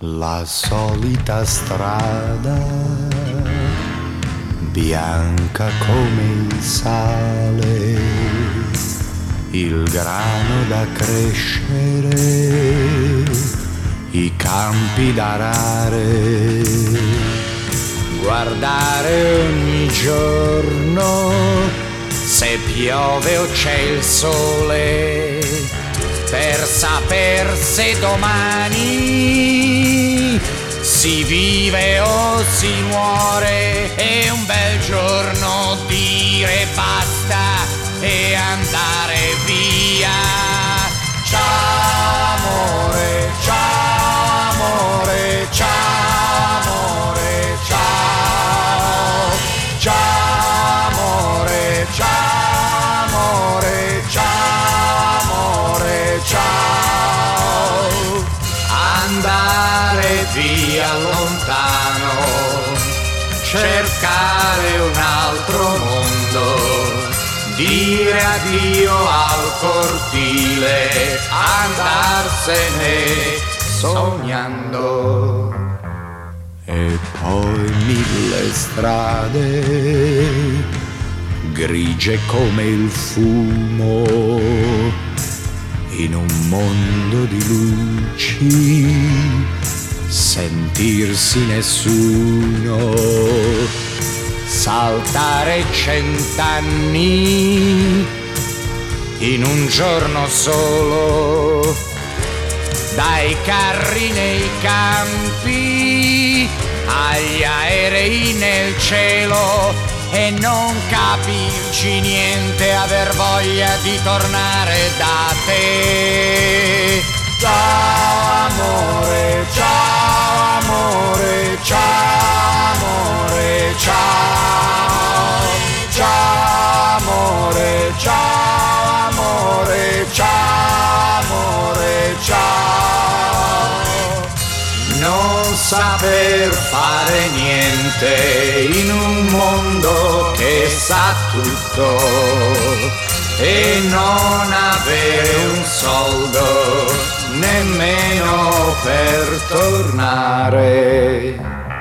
La solita strada, bianca come il sale, il grano da crescere, i campi da arare, guardare ogni giorno se piove o c'è il sole, per saper se domani si vive o si muore, e un bel giorno dire basta e andare via. Ciao amore, ciao amore, ciao amore, ciao. Ciao amore, ciao amore, ciao amore, ciao. Andare via lontano, cercare un altro mondo, dire addio al cortile, andarsene sognando. E poi 1000 strade, grigie come il fumo, in un mondo di luci, sentirsi nessuno, saltare 100 anni in un giorno solo, dai carri nei campi agli aerei nel cielo, e non capirci niente, aver voglia di tornare da te. Ciao amore, ciao amore, ciao amore, ciao. Ciao amore, ciao amore, ciao amore, ciao. Non saper fare niente in un mondo che sa tutto, e non avere un soldo nemmeno per tornare.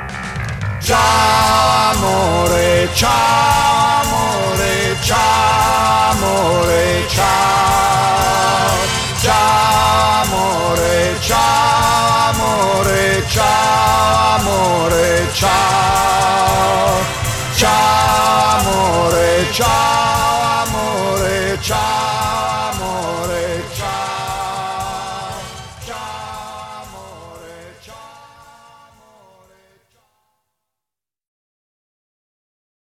Ciao amore, ciao amore, ciao amore, ciao. Ciao amore, ciao amore, ciao amore, ciao. Ciao amore, ciao amore, ciao.